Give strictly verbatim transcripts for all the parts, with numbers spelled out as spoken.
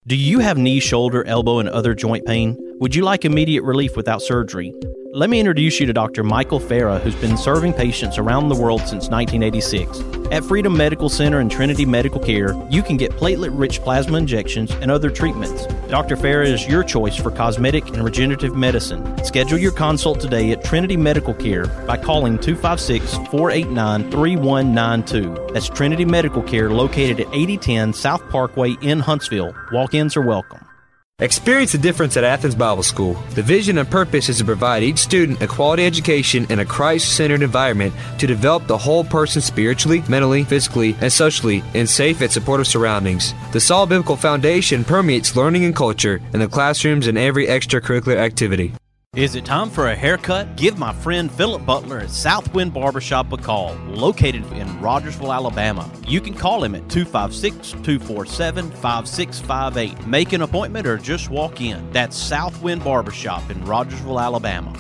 Do you have knee, shoulder, elbow, and other joint pain? Would you like immediate relief without surgery? Let me introduce you to Doctor Michael Farah, who's been serving patients around the world since nineteen eighty-six. At Freedom Medical Center and Trinity Medical Care, you can get platelet-rich plasma injections and other treatments. Doctor Farah is your choice for cosmetic and regenerative medicine. Schedule your consult today at Trinity Medical Care by calling two five six, four eight nine, three one nine two. That's Trinity Medical Care, located at eighty ten South Parkway in Huntsville. Walk-ins are welcome. Experience the difference at Athens Bible School. The vision and purpose is to provide each student a quality education in a Christ-centered environment to develop the whole person spiritually, mentally, physically, and socially in safe and supportive surroundings. The solid biblical foundation permeates learning and culture in the classrooms and every extracurricular activity. Is it time for a haircut? Give my friend Philip Butler at Southwind Barbershop a call, located in Rogersville, Alabama. You can call him at two five six, two four seven, five six five eight. Make an appointment or just walk in. That's Southwind Barbershop in Rogersville, Alabama.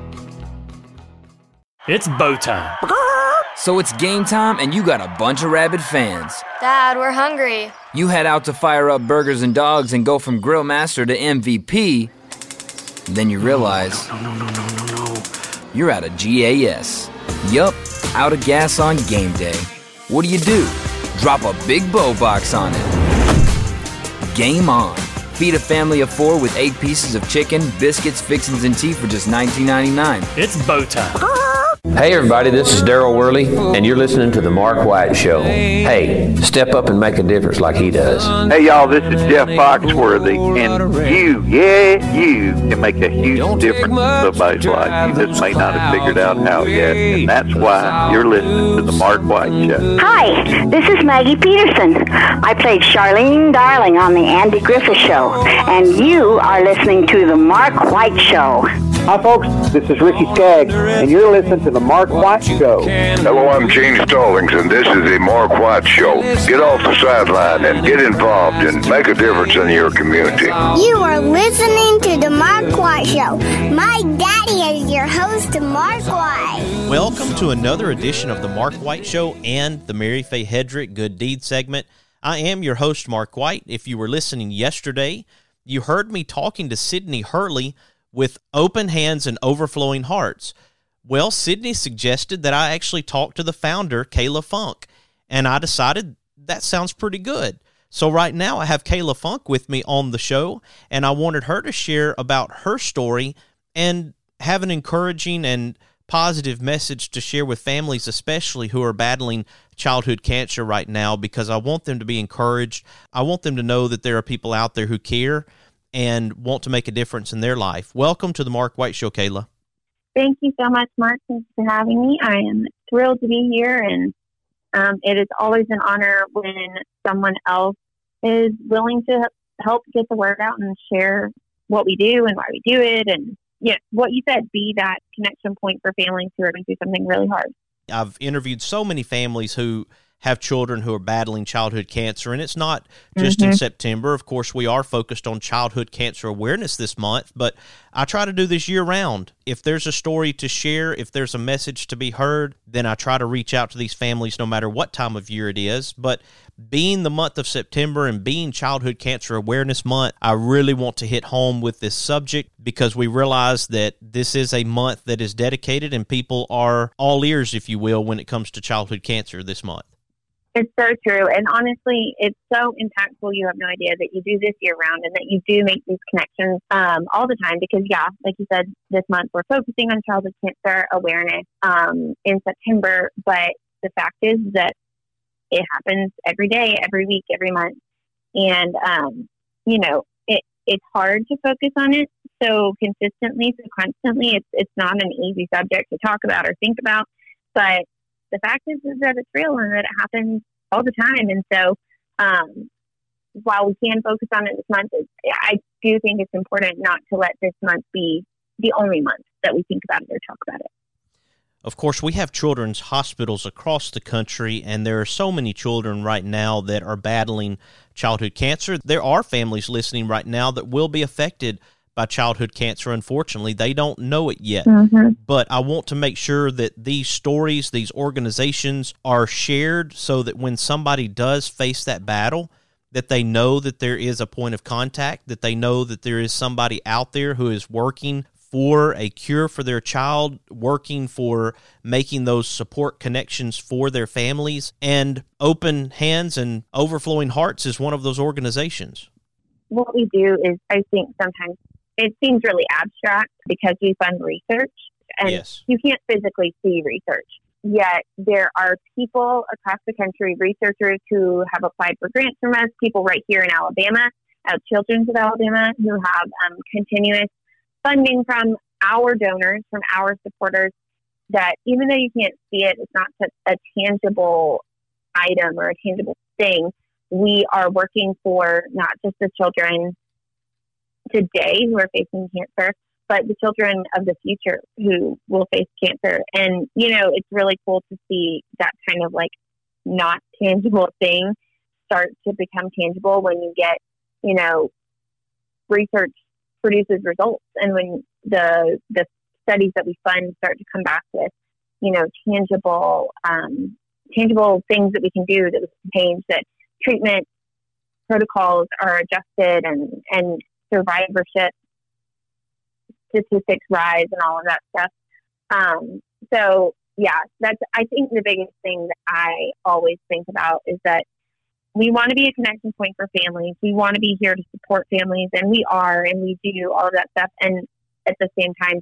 It's bow time. So it's game time and you got a bunch of rabid fans. Dad, we're hungry. You head out to fire up burgers and dogs and go from grill master to M V P. Then you realize no, no, no, no, no, no, no. You're out of G A S. Yup, out of gas on game day. What do you do? Drop a big bow box on it. Game on. Feed a family of four with eight pieces of chicken, biscuits, fixins, and tea for just nineteen ninety-nine. It's bow time. Hey everybody, this is Daryl Worley, and you're listening to The Mark White Show. Hey, step up and make a difference like he does. Hey y'all, this is Jeff Foxworthy, and you, yeah, you can make a huge difference in somebody's life. You just may not have figured out how yet, and that's why you're listening to The Mark White Show. Hi, this is Maggie Peterson. I played Charlene Darling on The Andy Griffith Show, and you are listening to The Mark White Show. Hi folks, this is Ricky Skaggs, and you're listening to The Mark White Show. Hello, I'm Gene Stallings, and this is The Mark White Show. Get off the sideline and get involved and make a difference in your community. You are listening to The Mark White Show. My daddy is your host, Mark White. Welcome to another edition of The Mark White Show and the Mary Faye Hedrick Good Deed segment. I am your host, Mark White. If you were listening yesterday, you heard me talking to Sydney Hurley with Open Hands and Overflowing Hearts. Well, Sydney suggested that I actually talk to the founder, Kayla Funk, and I decided that sounds pretty good. So right now I have Kayla Funk with me on the show, and I wanted her to share about her story and have an encouraging and positive message to share with families, especially who are battling childhood cancer right now, because I want them to be encouraged. I want them to know that there are people out there who care and want to make a difference in their life. Welcome to the Mark White Show, Kayla. Thank you so much, Mark. Thanks for having me. I am thrilled to be here, and um, it is always an honor when someone else is willing to help get the word out and share what we do and why we do it. And yeah, what you said, be that connection point for families who are going through something really hard. I've interviewed so many families who have children who are battling childhood cancer, and it's not just mm-hmm. in September. Of course, we are focused on Childhood Cancer Awareness this month, but I try to do this year-round. If there's a story to share, if there's a message to be heard, then I try to reach out to these families no matter what time of year it is. But being the month of September and being Childhood Cancer Awareness Month, I really want to hit home with this subject because we realize that this is a month that is dedicated and people are all ears, if you will, when it comes to childhood cancer this month. It's so true. And honestly, it's so impactful. You have no idea that you do this year round and that you do make these connections um, all the time because, yeah, like you said, this month we're focusing on childhood cancer awareness um, in September. But the fact is that it happens every day, every week, every month. And, um, you know, it, it's hard to focus on it so consistently, so constantly. It's, it's not an easy subject to talk about or think about. But the fact is, is that it's real and that it happens all the time. And so um, while we can focus on it this month, I do think it's important not to let this month be the only month that we think about it or talk about it. Of course, we have children's hospitals across the country, and there are so many children right now that are battling childhood cancer. There are families listening right now that will be affected by childhood cancer. Unfortunately, they don't know it yet. Mm-hmm. But I want to make sure that these stories, these organizations are shared so that when somebody does face that battle, that they know that there is a point of contact, that they know that there is somebody out there who is working for a cure for their child, working for making those support connections for their families. And Open Hands and Overflowing Hearts is one of those organizations. What we do is, I think sometimes it seems really abstract because we fund research, and yes. you can't physically see research. Yet there are people across the country, researchers who have applied for grants from us, people right here in Alabama, at Children's of Alabama, who have um, continuous funding from our donors, from our supporters, that even though you can't see it, it's not such a tangible item or a tangible thing. We are working for not just the children today who are facing cancer, but the children of the future who will face cancer. And, you know, it's really cool to see that kind of like not tangible thing start to become tangible when you get, you know, research produces results. And when the the studies that we fund start to come back with, you know, tangible, um, tangible things that we can do, that we can change, that treatment protocols are adjusted and, and survivorship statistics rise and all of that stuff. Um, so yeah, that's, I think the biggest thing that I always think about is that we want to be a connection point for families. We want to be here to support families, and we are, and we do all of that stuff. And at the same time,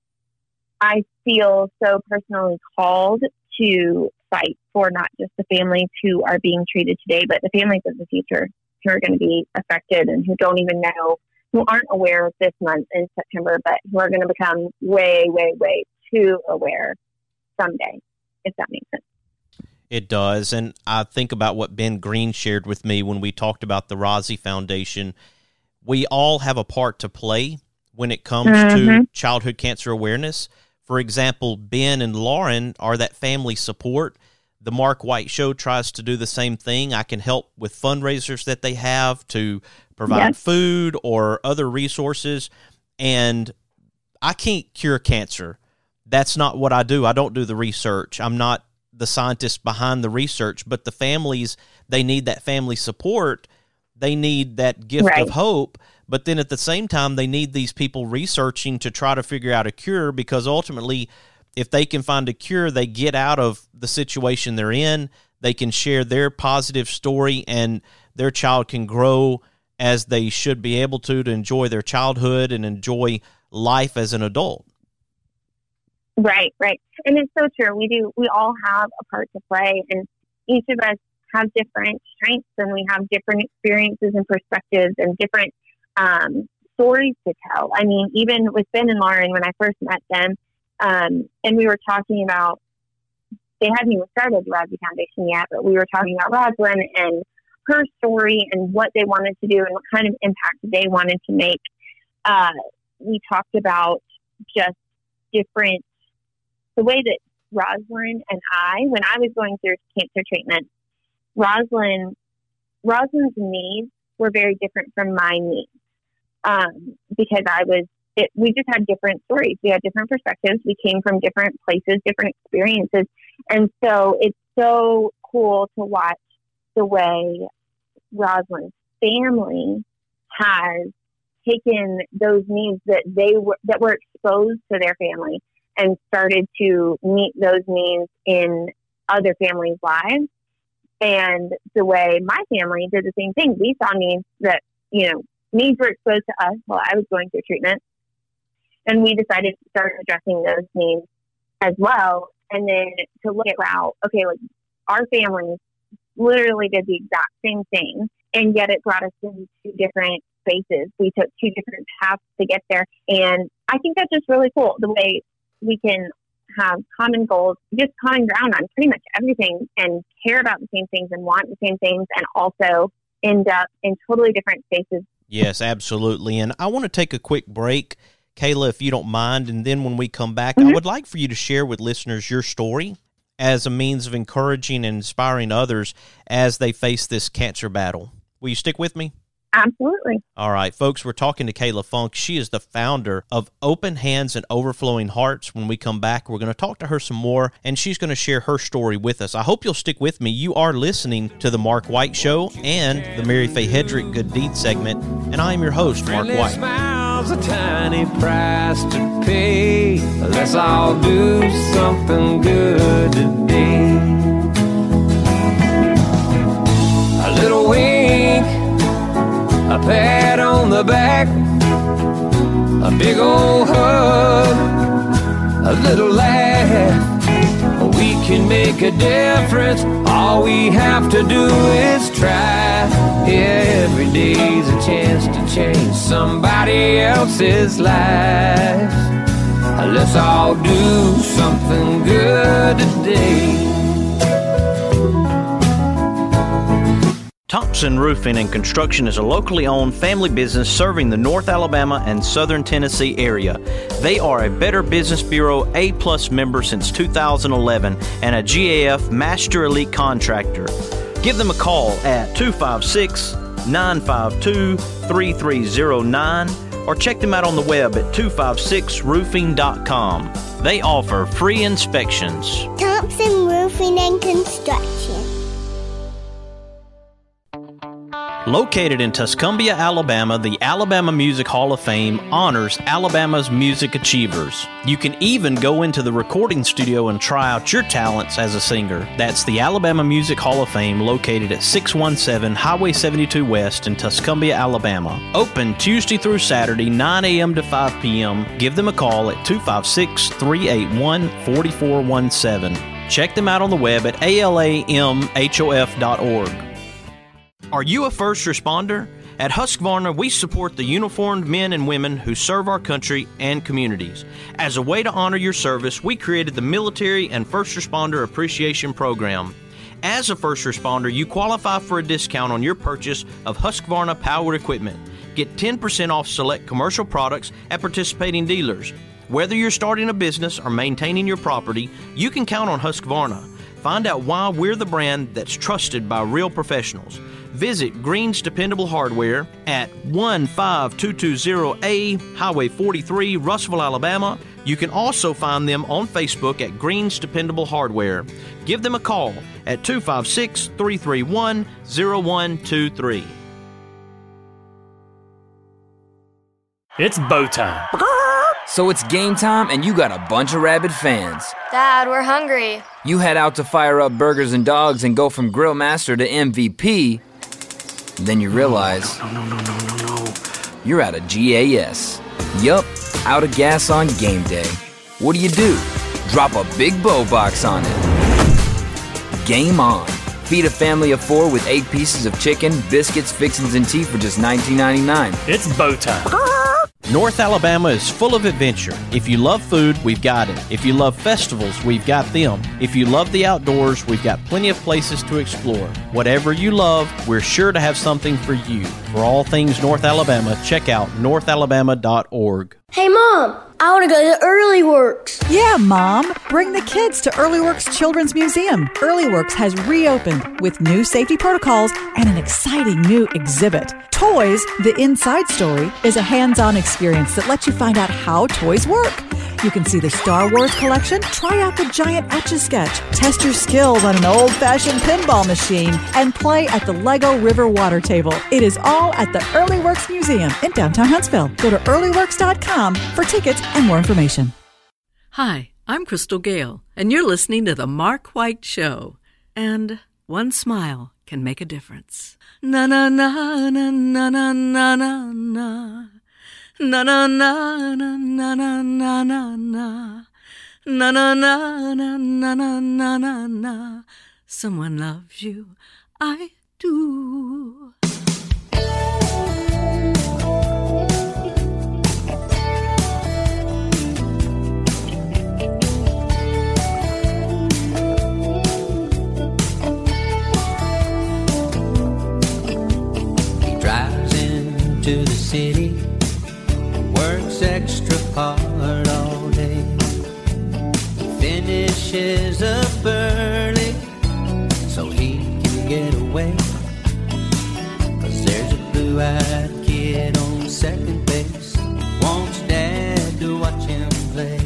I feel so personally called to fight for not just the families who are being treated today, but the families of the future who are going to be affected and who don't even know, who aren't aware of this month in September, but who are going to become way, way, way too aware someday, if that makes sense. It does, and I think about what Ben Green shared with me when we talked about the Rozzi Foundation. We all have a part to play when it comes mm-hmm. to childhood cancer awareness. For example, Ben and Lauren are that family support. The Mark White Show tries to do the same thing. I can help with fundraisers that they have to provide yes. food or other resources, and I can't cure cancer. That's not what I do. I don't do the research. I'm not the scientists behind the research, but the families, they need that family support. They need that gift right. of hope, but then at the same time, they need these people researching to try to figure out a cure, because ultimately, if they can find a cure, they get out of the situation they're in, they can share their positive story, and their child can grow as they should be able to, to enjoy their childhood and enjoy life as an adult. Right, right. And it's so true. We do, we all have a part to play, and each of us have different strengths, and we have different experiences and perspectives and different um, stories to tell. I mean, even with Ben and Lauren, when I first met them, um, and we were talking about, they hadn't even started the Rozzi Foundation yet, but we were talking about Rosalind and her story and what they wanted to do and what kind of impact they wanted to make. Uh, we talked about just different, the way that Rosalind and I, when I was going through cancer treatment, Rosalind, Rosalind's needs were very different from my needs, um, because I was, it, we just had different stories. We had different perspectives. We came from different places, different experiences. And so it's so cool to watch the way Rosalind's family has taken those needs that they were, that were exposed to their family, and started to meet those needs in other families' lives. And the way my family did the same thing, we saw needs that, you know, needs were exposed to us while I was going through treatment. And we decided to start addressing those needs as well. And then to look at, wow, okay, like our families literally did the exact same thing, and yet it brought us into two different spaces. We took two different paths to get there. And I think that's just really cool, the way we can have common goals, just common ground on pretty much everything, and care about the same things and want the same things, and also end up in totally different spaces. Yes, absolutely. And I want to take a quick break, Kayla, if you don't mind. And then when we come back, mm-hmm. I would like for you to share with listeners your story as a means of encouraging and inspiring others as they face this cancer battle. Will you stick with me? Absolutely. All right, folks, we're talking to Kayla Funk. She is the founder of Open Hands and Overflowing Hearts. When we come back, we're going to talk to her some more, and she's going to share her story with us. I hope you'll stick with me. You are listening to The Mark White Show and the Mary Faye Hedrick Good Deed segment, and I am your host, Mark White. Smiles a tiny price to pay. Let's all do something good today. A little wink, a pat on the back, a big old hug, a little laugh. We can make a difference. All we have to do is try. Every day's a chance to change somebody else's life. Let's all do something good today. Thompson Roofing and Construction is a locally owned family business serving the North Alabama and Southern Tennessee area. They are a Better Business Bureau A-plus member since two thousand eleven and a G A F Master Elite Contractor. Give them a call at two five six, nine five two, three three zero nine or check them out on the web at two five six roofing dot com. They offer free inspections. Thompson Roofing and Construction. Located in Tuscumbia, Alabama, the Alabama Music Hall of Fame honors Alabama's music achievers. You can even go into the recording studio and try out your talents as a singer. That's the Alabama Music Hall of Fame, located at six one seven Highway seventy-two West in Tuscumbia, Alabama. Open Tuesday through Saturday, nine a.m. to five p.m. Give them a call at two five six, three eight one, four four one seven. Check them out on the web at A L A M H O F dot org. Are you a first responder? At Husqvarna, we support the uniformed men and women who serve our country and communities. As a way to honor your service, we created the Military and First Responder Appreciation Program. As a first responder, you qualify for a discount on your purchase of Husqvarna powered equipment. Get ten percent off select commercial products at participating dealers. Whether you're starting a business or maintaining your property, you can count on Husqvarna. Find out why we're the brand that's trusted by real professionals. Visit Green's Dependable Hardware at one five two two zero A Highway forty-three, Russellville, Alabama. You can also find them on Facebook at Green's Dependable Hardware. Give them a call at two five six, three three one, zero one two three. It's bow time. So it's game time and you got a bunch of rabid fans. Dad, we're hungry. You head out to fire up burgers and dogs and go from grill master to M V P. Then you realize no, no, no, no, no. You're out of G A S. Yup, out of gas on game day. What do you do? Drop a big bow box on it. Game on. Feed a family of four with eight pieces of chicken, biscuits, fixins, and tea for just nineteen ninety-nine. It's bow time. North Alabama is full of adventure. If you love food, we've got it. If you love festivals, we've got them. If you love the outdoors, we've got plenty of places to explore. Whatever you love, we're sure to have something for you. For all things North Alabama, check out north alabama dot org. Hey, Mom, I want to go to Early Works. Yeah, Mom. Bring the kids to Early Works Children's Museum. Early Works has reopened with new safety protocols and an exciting new exhibit. Toys, The Inside Story, is a hands-on experience that lets you find out how toys work. You can see the Star Wars collection, try out the giant Etch-a-Sketch, test your skills on an old-fashioned pinball machine, and play at the Lego River water table. It is all at the Early Works Museum in downtown Huntsville. Go to early works dot com for tickets and more information. Hi, I'm Crystal Gale, and you're listening to The Mark White Show. And one smile can make a difference. Na na na na na na na na na. Na na na na na na na na na. Na na na na na na na na na. Someone loves you, I do. He drives into the city, works extra hard all day, finishes up early so he can get away, 'cause there's a blue blue-eyed kid on second base wants Dad to watch him play.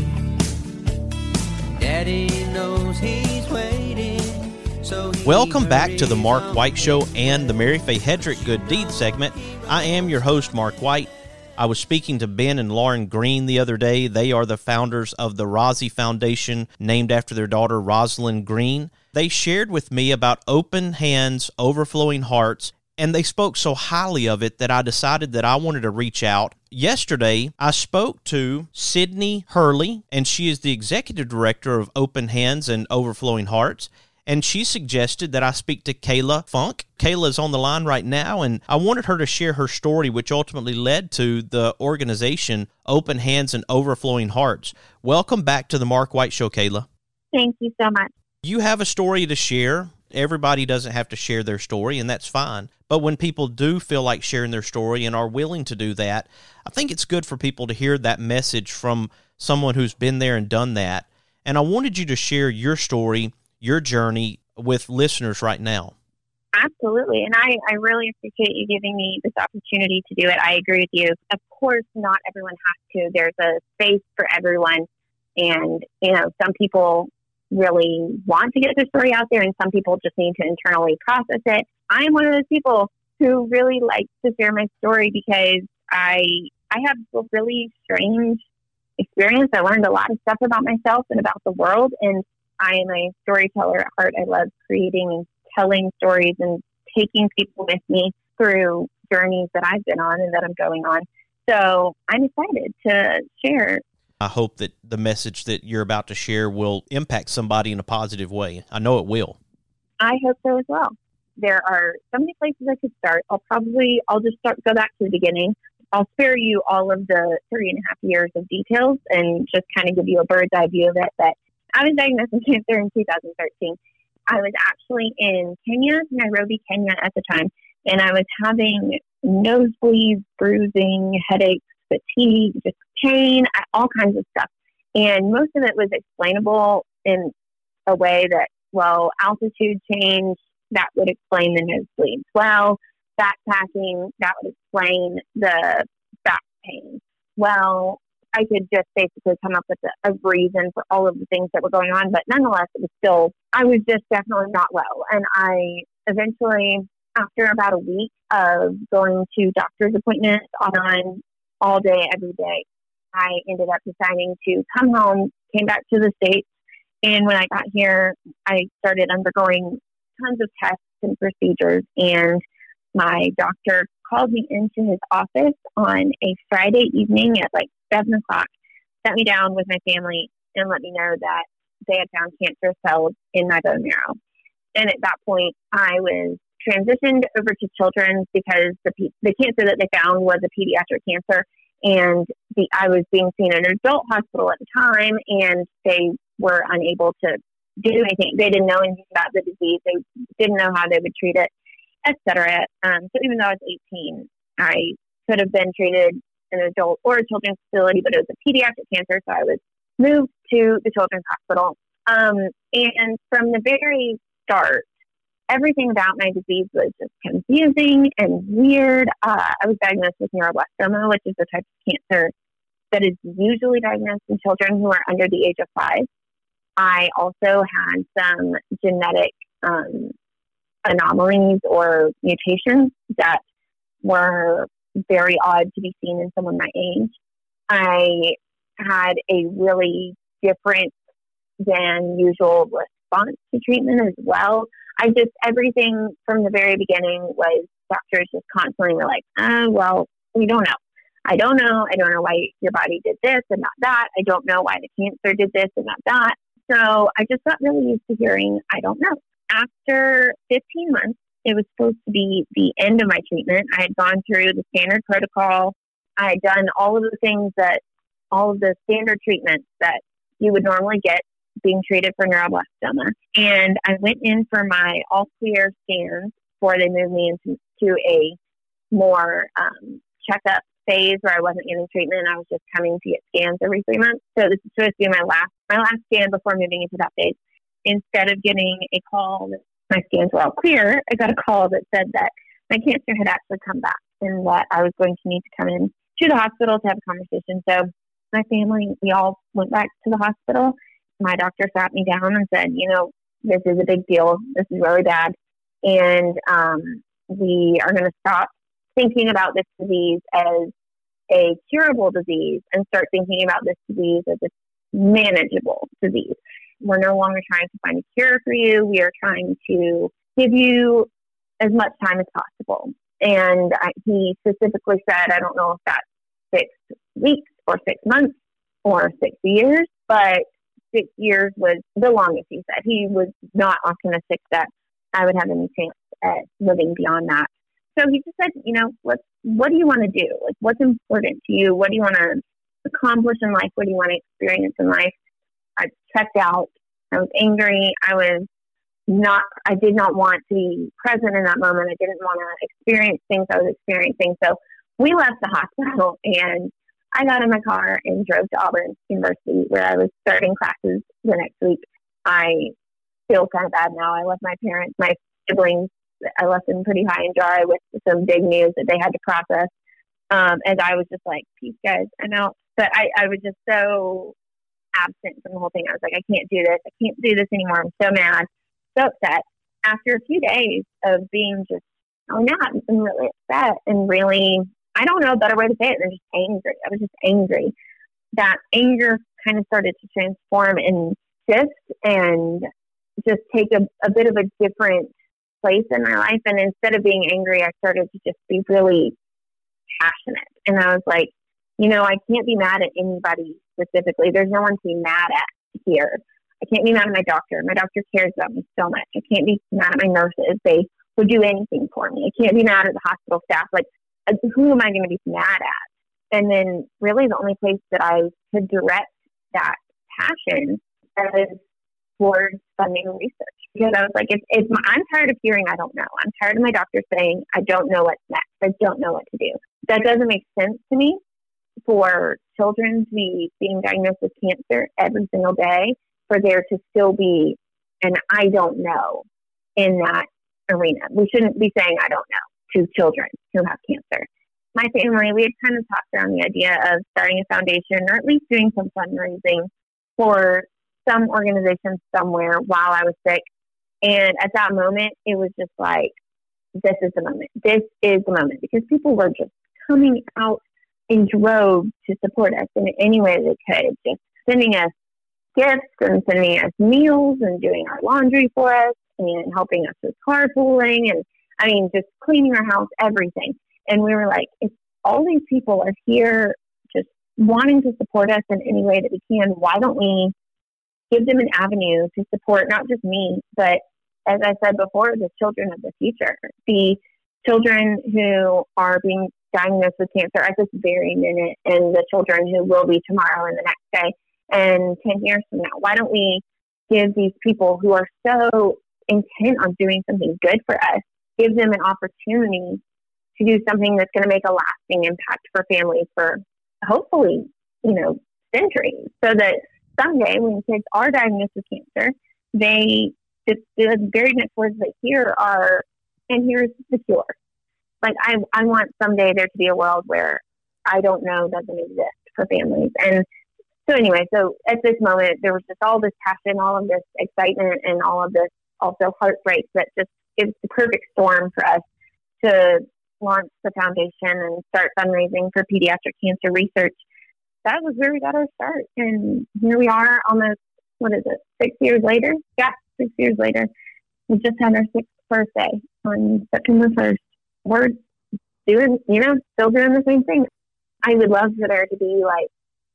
Daddy knows he's waiting, so he Welcome back to the Mark White Show and the Mary Faye Hedrick Good Deed segment. I am your host, Mark White. I was speaking to Ben and Lauren Green the other day. They are the founders of the Rosie Foundation, named after their daughter, Rosalind Green. They shared with me about Open Hands, Overflowing Hearts, and they spoke so highly of it that I decided that I wanted to reach out. Yesterday, I spoke to Sydney Hurley, and she is the executive director of Open Hands and Overflowing Hearts, and she suggested that I speak to Kayla Funk. Kayla is on the line right now, and I wanted her to share her story, which ultimately led to the organization Open Hands and Overflowing Hearts. Welcome back to the Mark White Show, Kayla. Thank you so much. You have a story to share. Everybody doesn't have to share their story, and that's fine. But when people do feel like sharing their story and are willing to do that, I think it's good for people to hear that message from someone who's been there and done that. And I wanted you to share your story, your journey with listeners right now. Absolutely. And I, I really appreciate you giving me this opportunity to do it. I agree with you. Of course, not everyone has to. There's a space for everyone. And, you know, some people really want to get their story out there, and some people just need to internally process it. I am one of those people who really likes to share my story because I I have a really strange experience. I learned a lot of stuff about myself and about the world, and I am a storyteller at heart. I love creating and telling stories and taking people with me through journeys that I've been on and that I'm going on. So I'm excited to share. I hope that the message that you're about to share will impact somebody in a positive way. I know it will. I hope so as well. There are so many places I could start. I'll probably, I'll just start, go back to the beginning. I'll spare you all of the three and a half years of details and just kind of give you a bird's eye view of it. But I was diagnosed with cancer in two thousand thirteen. I was actually in Kenya, Nairobi, Kenya at the time, and I was having nosebleeds, bruising, headaches, fatigue, just pain, all kinds of stuff. And most of it was explainable in a way that, well, altitude change, that would explain the nosebleeds. Well, backpacking, that would explain the back pain. Well, I could just basically come up with a, a reason for all of the things that were going on, but nonetheless, it was still, I was just definitely not well. And I eventually, after about a week of going to doctor's appointments on all day, every day, I ended up deciding to come home, came back to the States. And when I got here, I started undergoing tons of tests and procedures. And my doctor called me into his office on a Friday evening at like seven o'clock, sat me down with my family and let me know that they had found cancer cells in my bone marrow. And at that point, I was transitioned over to children's because the the cancer that they found was a pediatric cancer. And the, I was being seen in an adult hospital at the time, and they were unable to do anything. They didn't know anything about the disease. They didn't know how they would treat it, et cetera. Um, so even though I was eighteen, I could have been treated in an adult or a children's facility, but it was a pediatric cancer, so I was moved to the children's hospital. Um, and from the very start, everything about my disease was just confusing and weird. Uh, I was diagnosed with neuroblastoma, which is the type of cancer that is usually diagnosed in children who are under the age of five. I also had some genetic um, anomalies or mutations that were very odd to be seen in someone my age. I had a really different than usual response to treatment as well. I just, everything from the very beginning was doctors just constantly were like, oh, well, we don't know. I don't know. I don't know why your body did this and not that. I don't know why the cancer did this and not that. So I just got really used to hearing, I don't know. After fifteen months, it was supposed to be the end of my treatment. I had gone through the standard protocol. I had done all of the things that, all of the standard treatments that you would normally get being treated for neuroblastoma. And I went in for my all clear scans before they moved me into to a more um, checkup phase where I wasn't getting treatment. I was just coming to get scans every three months. So this is supposed to be my last, my last scan before moving into that phase. Instead of getting a call that my scans were all clear, I got a call that said that my cancer had actually come back. and that I was going to need to come in to the hospital to have a conversation. So my family, we all went back to the hospital. My doctor sat me down and said, you know, this is a big deal. This is really bad. And um, we are going to stop thinking about this disease as a curable disease and start thinking about this disease as a manageable disease. We're no longer trying to find a cure for you. We are trying to give you as much time as possible. And I, he specifically said, I don't know if that's six weeks or six months or six years, but six years was the longest, he said. He was not optimistic that I would have any chance at living beyond that. So he just said, you know, what, what do you want to do? Like, what's important to you? What do you want to accomplish in life? What do you want to experience in life? I checked out. I was angry. I was not, I did not want to be present in that moment. I didn't want to experience things I was experiencing. So we left the hospital and I got in my car and drove to Auburn University, where I was starting classes the next week. I feel kind of bad now. I left my parents, my siblings, I left them pretty high and dry with some big news that they had to process. Um, as I was just like, peace, guys, I'm out. But I, I was just so absent from the whole thing. I was like, I can't do this. I can't do this anymore. I'm so mad, so upset. After a few days of being just, oh, not and really upset and really, I don't know a better way to say it than just angry. I was just angry. That anger kind of started to transform and shift and just take a, a bit of a different place in my life. And instead of being angry, I started to just be really passionate. And I was like, you know, I can't be mad at anybody specifically. There's no one to be mad at here. I can't be mad at my doctor. My doctor cares about me so much. I can't be mad at my nurses. They would do anything for me. I can't be mad at the hospital staff. Like, who am I going to be mad at? And then really the only place that I could direct that passion was towards funding research. Because I was like, if, if my, I'm tired of hearing, I don't know. I'm tired of my doctor saying, I don't know what's next. I don't know what to do. That doesn't make sense to me for children to be being diagnosed with cancer every single day, for there to still be an I don't know in that arena. We shouldn't be saying I don't know to children who have cancer. My family, we had kind of talked around the idea of starting a foundation or at least doing some fundraising for some organization somewhere while I was sick. And at that moment, it was just like, this is the moment. This is the moment, because people were just coming out in droves to support us in any way they could, just sending us gifts and sending us meals and doing our laundry for us and helping us with carpooling and, I mean, just cleaning our house, everything. And we were like, if all these people are here just wanting to support us in any way that we can, why don't we give them an avenue to support not just me, but as I said before, the children of the future, the children who are being diagnosed with cancer at this very minute and the children who will be tomorrow and the next day and ten years from now. Why don't we give these people who are so intent on doing something good for us, give them an opportunity to do something that's going to make a lasting impact for families for hopefully, you know, centuries, so that someday when kids are diagnosed with cancer, they just, the very next words they hear are, and here's the cure. Like, I, I want someday there to be a world where I don't know doesn't exist for families. And so anyway, so at this moment, there was just all this passion, all of this excitement, and all of this also heartbreak that just, it was the perfect storm for us to launch the foundation and start fundraising for pediatric cancer research. That was where we got our start. And here we are almost, what is it, six years later? Yeah, six years later. We just had our sixth birthday on September first. We're doing, you know, still doing the same thing. I would love for there to be like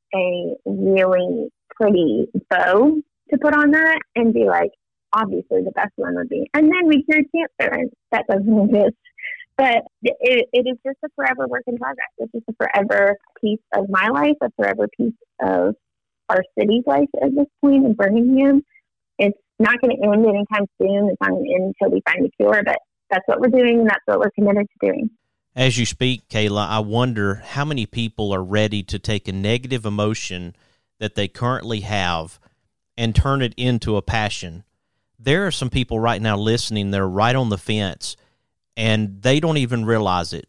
a really pretty bow to put on that and be like, obviously the best one would be, and then we cured cancer, and that doesn't exist. But it, it is just a forever work in progress. It's just a forever piece of my life, a forever piece of our city's life at this point in Birmingham. It's not going to end anytime soon. It's not going to end until we find a cure, but that's what we're doing, and that's what we're committed to doing. As you speak, Kayla, I wonder how many people are ready to take a negative emotion that they currently have and turn it into a passion. There are some people right now listening that are right on the fence, and they don't even realize it.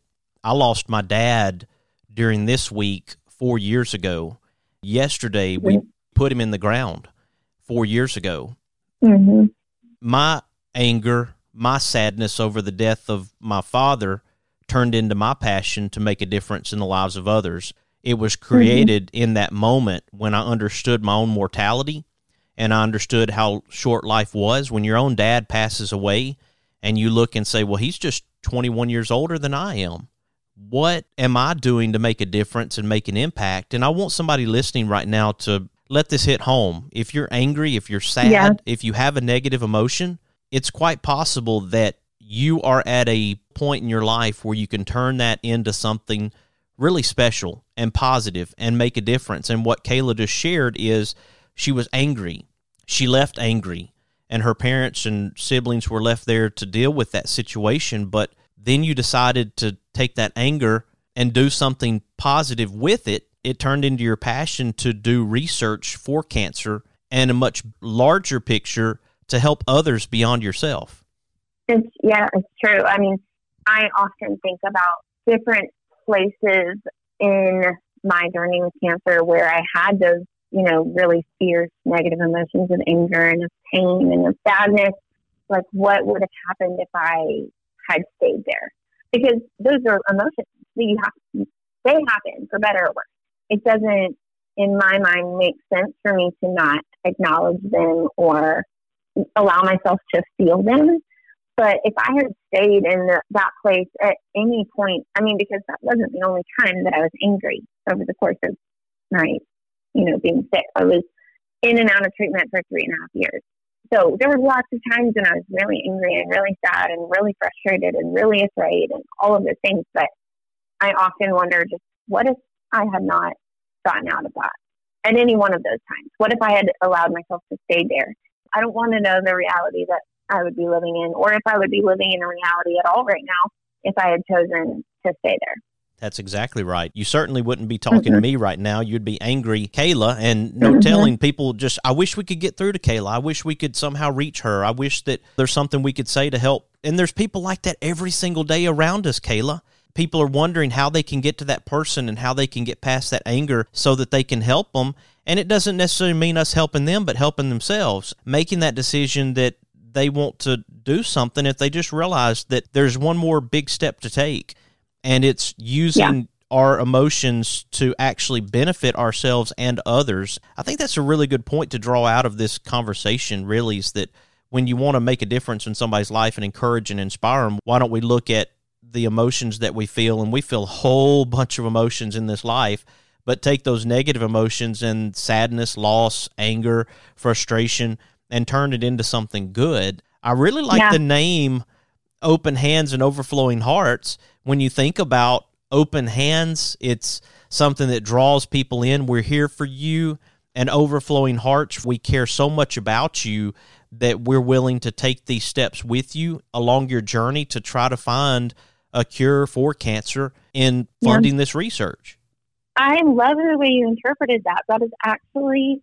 I lost my dad during this week four years ago. Yesterday, we put him in the ground four years ago. Mm-hmm. My anger, my sadness over the death of my father turned into my passion to make a difference in the lives of others. It was created mm-hmm. in that moment when I understood my own mortality, and I understood how short life was. When your own dad passes away and you look and say, well, he's just twenty-one years older than I am. What am I doing to make a difference and make an impact? And I want somebody listening right now to let this hit home. If you're angry, if you're sad, yeah. if you have a negative emotion, it's quite possible that you are at a point in your life where you can turn that into something really special and positive and make a difference. And what Kayla just shared is she was angry. She left angry, and her parents and siblings were left there to deal with that situation. But then you decided to take that anger and do something positive with it. It turned into your passion to do research for cancer and a much larger picture to help others beyond yourself. It's, yeah, it's true. I mean, I often think about different places in my journey with cancer where I had those, you know, really fierce negative emotions of anger and of pain and of sadness. Like, what would have happened if I had stayed there? Because those are emotions that you have, they happen for better or worse. It doesn't, in my mind, make sense for me to not acknowledge them or allow myself to feel them. But if I had stayed in the, that place at any point, I mean, because that wasn't the only time that I was angry over the course of my, you know, being sick. I was in and out of treatment for three and a half years. So there were lots of times when I was really angry and really sad and really frustrated and really afraid and all of those things. But I often wonder, just what if I had not gotten out of that at any one of those times? What if I had allowed myself to stay there? I don't want to know the reality that I would be living in, or if I would be living in a reality at all right now if I had chosen to stay there. That's exactly right. You certainly wouldn't be talking mm-hmm. to me right now. You'd be angry, Kayla, and no mm-hmm. telling people just, I wish we could get through to Kayla. I wish we could somehow reach her. I wish that there's something we could say to help. And there's people like that every single day around us, Kayla. People are wondering how they can get to that person and how they can get past that anger so that they can help them. And it doesn't necessarily mean us helping them, but helping themselves, making that decision that they want to do something if they just realize that there's one more big step to take, and it's using yeah. our emotions to actually benefit ourselves and others. I think that's a really good point to draw out of this conversation, really, is that when you want to make a difference in somebody's life and encourage and inspire them, why don't we look at the emotions that we feel? And we feel a whole bunch of emotions in this life, but take those negative emotions and sadness, loss, anger, frustration, and turn it into something good. I really like yeah. the name Open Hands and Overflowing Hearts. When you think about open hands, it's something that draws people in. We're here for you. And overflowing hearts, we care so much about you that we're willing to take these steps with you along your journey to try to find a cure for cancer in funding yeah. this research. I love the way you interpreted that. That is actually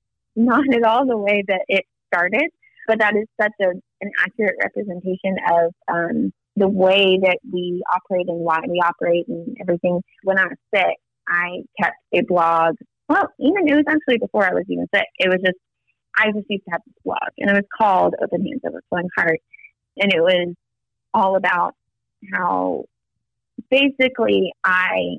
not at all the way that it started, but that is such a, an accurate representation of um, the way that we operate and why we operate and everything. When I was sick, I kept a blog. Well, even it was actually before I was even sick. It was just, I just used to have this blog, and it was called Open Hands, Overflowing Heart. And it was all about how basically I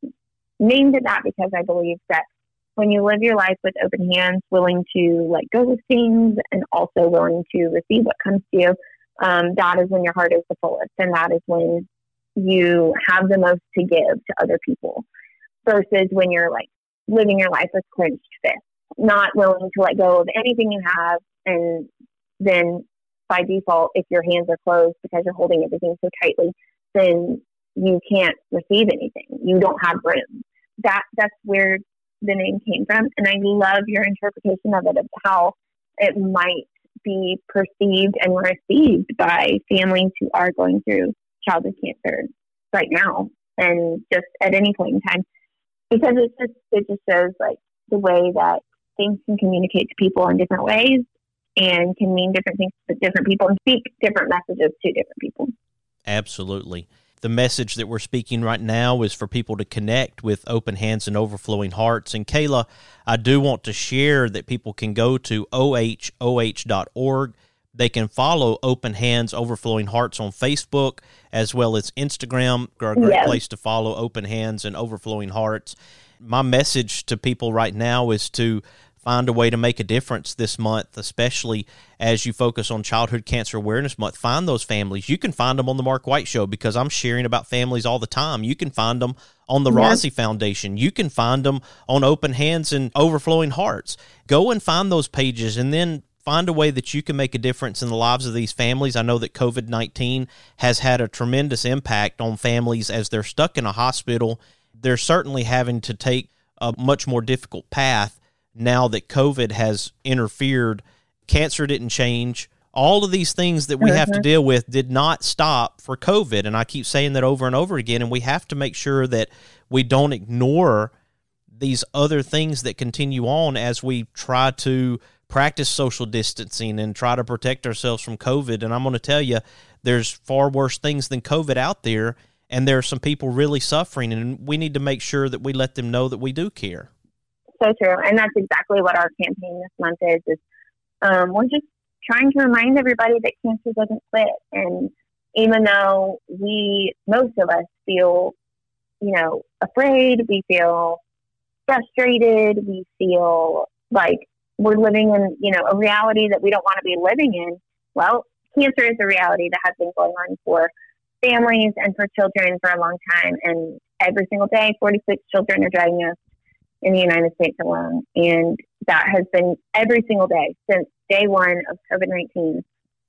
named it that because I believe that when you live your life with open hands, willing to let go of things and also willing to receive what comes to you, um, that is when your heart is the fullest, and that is when you have the most to give to other people, versus when you're like living your life with clenched fists, not willing to let go of anything you have. And then by default, if your hands are closed because you're holding everything so tightly, then you can't receive anything. You don't have room. That that's where the name came from. And I love your interpretation of it, of how it might be perceived and received by families who are going through childhood cancer right now and just at any point in time. Because it's just, it just shows like the way that things can communicate to people in different ways and can mean different things to different people and speak different messages to different people. Absolutely. the message that we're speaking right now is for people to connect with Open Hands and Overflowing Hearts. And Kayla, I do want to share that people can go to O H O H dot org. They can follow Open Hands Overflowing Hearts on Facebook as well as Instagram. A great Yes. place to follow Open Hands and Overflowing Hearts. My message to people right now is to find a way to make a difference this month, especially as you focus on Childhood Cancer Awareness Month. Find those families. You can find them on the Mark White Show because I'm sharing about families all the time. You can find them on the Yeah. Rossi Foundation. You can find them on Open Hands and Overflowing Hearts. Go and find those pages and then find a way that you can make a difference in the lives of these families. I know that COVID nineteen has had a tremendous impact on families as they're stuck in a hospital. They're certainly having to take a much more difficult path now that COVID has interfered. Cancer didn't change. All of these things that we have to Mhm. deal with did not stop for COVID. And I keep saying that over and over again. And we have to make sure that we don't ignore these other things that continue on as we try to practice social distancing and try to protect ourselves from COVID. And I'm going to tell you, there's far worse things than COVID out there. And there are some people really suffering. And we need to make sure that we let them know that we do care. So true. And that's exactly what our campaign this month is, is um, we're just trying to remind everybody that cancer doesn't quit. And even though we, most of us feel, you know, afraid, we feel frustrated, we feel like we're living in, you know, a reality that we don't want to be living in. Well, cancer is a reality that has been going on for families and for children for a long time. And every single day, forty-six children are diagnosed in the United States alone. And that has been every single day since day one of COVID nineteen.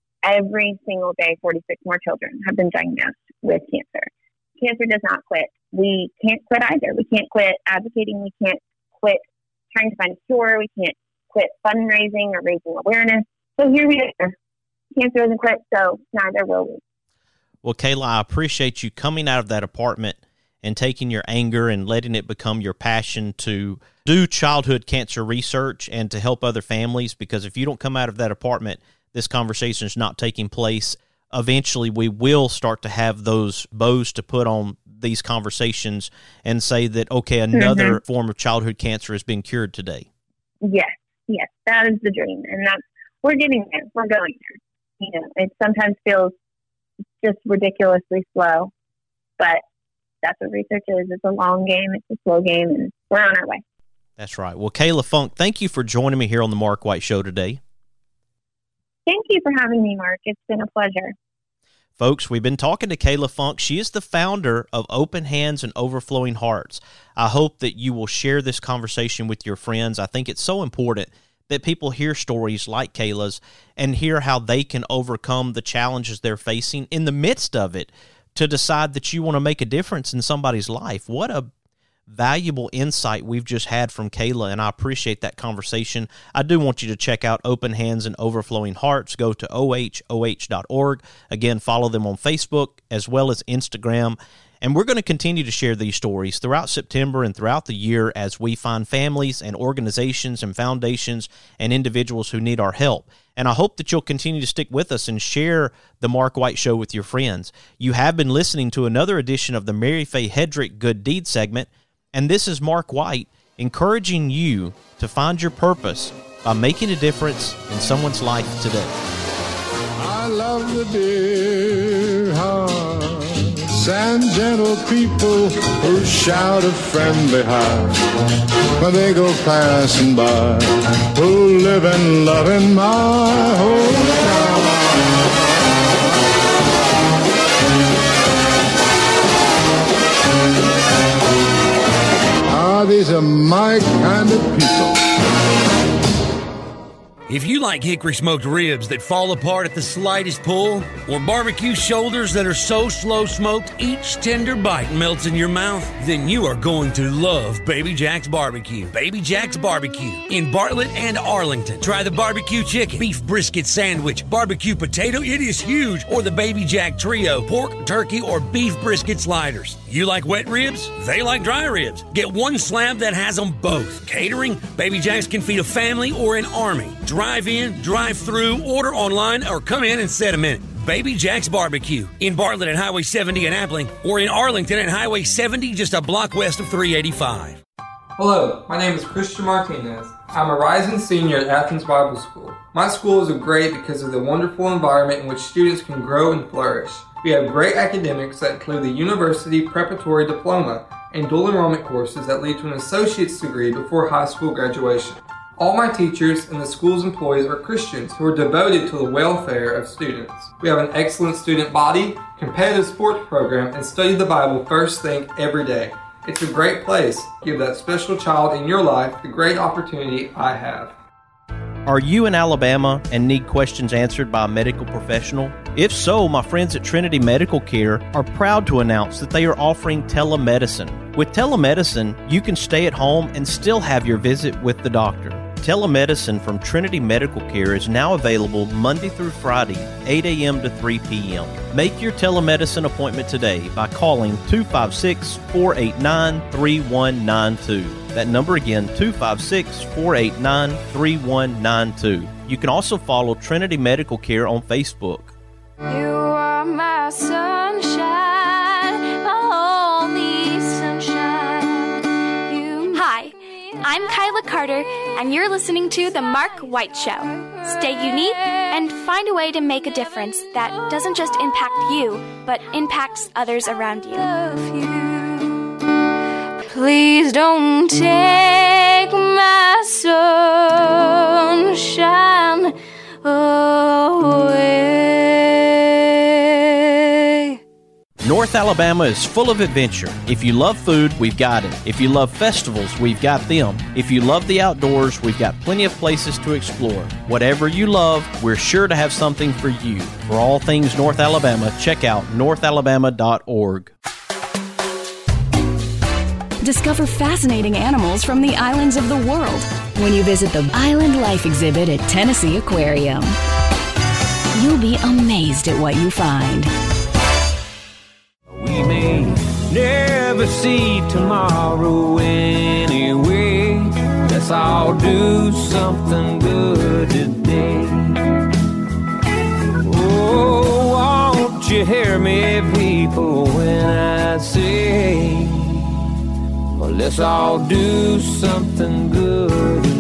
Every single day, forty-six more children have been diagnosed with cancer. Cancer does not quit. We can't quit either. We can't quit advocating. We can't quit trying to find a cure. We can't quit fundraising or raising awareness. So here we are. Cancer doesn't quit, so neither will we. Well, Kayla, I appreciate you coming out of that apartment and taking your anger and letting it become your passion to do childhood cancer research and to help other families, because if you don't come out of that apartment, this conversation is not taking place. Eventually, we will start to have those bows to put on these conversations and say that, okay, another Mm-hmm. form of childhood cancer has been cured today. Yes, yes, that is the dream. And that's, we're getting there. We're going there. You know, it sometimes feels just ridiculously slow, but that's what research is. It's a long game. It's a slow game, and we're on our way. That's right. Well, Kayla Funk, thank you for joining me here on the Mark White Show today. Thank you for having me, Mark. It's been a pleasure. Folks, we've been talking to Kayla Funk. She is the founder of Open Hands and Overflowing Hearts. I hope that you will share this conversation with your friends. I think it's so important that people hear stories like Kayla's and hear how they can overcome the challenges they're facing in the midst of it to decide that you want to make a difference in somebody's life. What a valuable insight we've just had from Kayla, and I appreciate that conversation. I do want you to check out Open Hands and Overflowing Hearts. Go to O H O H dot org. Again, follow them on Facebook as well as Instagram. And we're going to continue to share these stories throughout September and throughout the year as we find families and organizations and foundations and individuals who need our help. And I hope that you'll continue to stick with us and share the Mark White Show with your friends. You have been listening to another edition of the Mary Faye Hedrick Good Deed segment, and this is Mark White encouraging you to find your purpose by making a difference in someone's life today. I love the dear hearts and gentle people who shout a friendly heart when they go passing by, who live and love in my hometown. Ah, these are my kind of people. If you like hickory smoked ribs that fall apart at the slightest pull, or barbecue shoulders that are so slow smoked each tender bite melts in your mouth, then you are going to love Baby Jack's Barbecue. Baby Jack's Barbecue in Bartlett and Arlington. Try the barbecue chicken, beef brisket sandwich, barbecue potato, it is huge, or the Baby Jack Trio, pork, turkey, or beef brisket sliders. You like wet ribs? They like dry ribs. Get one slab that has them both. Catering? Baby Jack's can feed a family or an army. Drive in, drive through, order online, or come in and set them in. Baby Jack's Barbecue in Bartlett and Highway seventy in Abilene, or in Arlington and Highway seventy just a block west of three eighty-five. Hello, my name is Christian Martinez. I'm a rising senior at Athens Bible School. My school is great because of the wonderful environment in which students can grow and flourish. We have great academics that include the University Preparatory Diploma and dual enrollment courses that lead to an associate's degree before high school graduation. All my teachers and the school's employees are Christians who are devoted to the welfare of students. We have an excellent student body, competitive sports program, and study the Bible first thing every day. It's a great place. Give that special child in your life the great opportunity I have. Are you in Alabama and need questions answered by a medical professional? If so, my friends at Trinity Medical Care are proud to announce that they are offering telemedicine. With telemedicine, you can stay at home and still have your visit with the doctor. Telemedicine from Trinity Medical Care is now available Monday through Friday, eight a.m. to three p.m. Make your telemedicine appointment today by calling two five six, four eight nine, three one nine two. That number again, two five six, four eight nine, three one nine two. You can also follow Trinity Medical Care on Facebook. You are my sunshine, my only sunshine. You Hi, I'm Kyla Carter, and you're listening to The Mark White Show. Stay unique and find a way to make a difference that doesn't just impact you, but impacts others around you. Please don't take my sunshine away. North Alabama is full of adventure. If you love food, we've got it. If you love festivals, we've got them. If you love the outdoors, we've got plenty of places to explore. Whatever you love, we're sure to have something for you. For all things North Alabama, check out north alabama dot org. Discover fascinating animals from the islands of the world when you visit the Island Life exhibit at Tennessee Aquarium. You'll be amazed at what you find. We may never see tomorrow anyway. Let's all do something good today. Oh, won't you hear me, people, when I say, well, let's all do something good